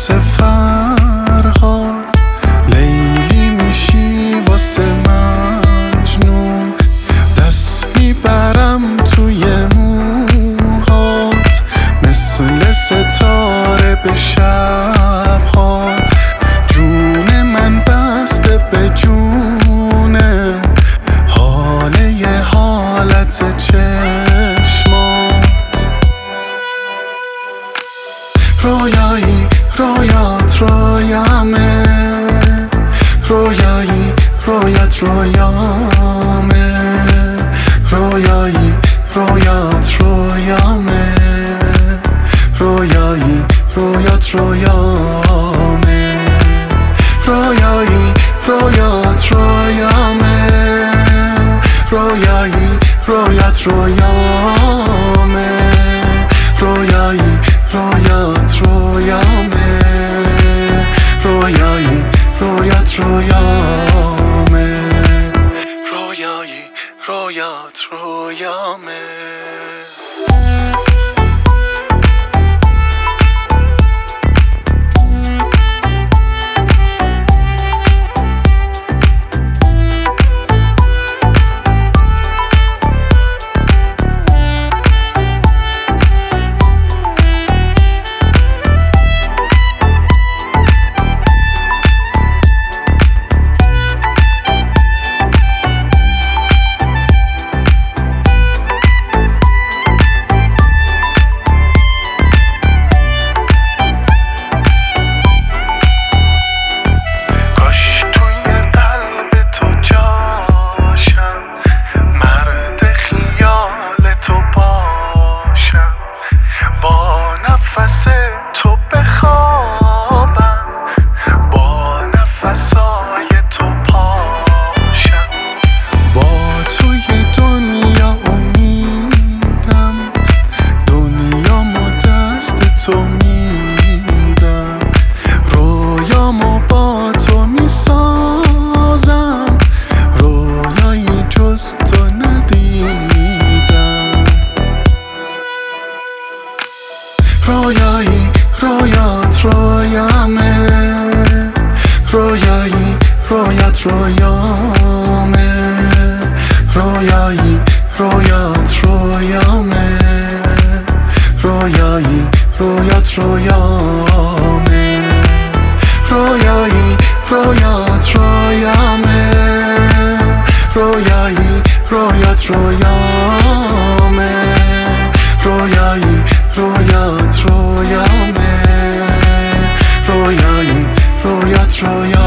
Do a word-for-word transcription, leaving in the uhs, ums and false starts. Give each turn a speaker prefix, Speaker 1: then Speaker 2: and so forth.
Speaker 1: واسه فرهاد، لیلی میشی واسه مجنون، دست میبرم توی موهات مثل ستاره به شبهات، جون من بسته به جونه، حاله یه حالت چشمات، رویایی رویات رویامه، رویایی رویات رویامه، رویایی رویات رویامه، رویایی رویات رویامه، رویایی رویات رویامه، رویایی رویات رویامه، رویایی رویات رویامه، رویایی رویات رویامه، رویایی رویات رویامه. تو بخوابم با نفسای تو پاشم، با توی دنیا امیدم، دنیامو دست تو میدم، رویامو با تو میسازم، رویایی جز تو ندیدم، رویایی رویات رویامه، رویایی رویات رویامه، رویایی رویات رویامه، رویایی رویات رویامه، رویایی رویات رویامه، رویایی رویات رویامه، رویایی رویات رویامه، رویایی رویات رویامه.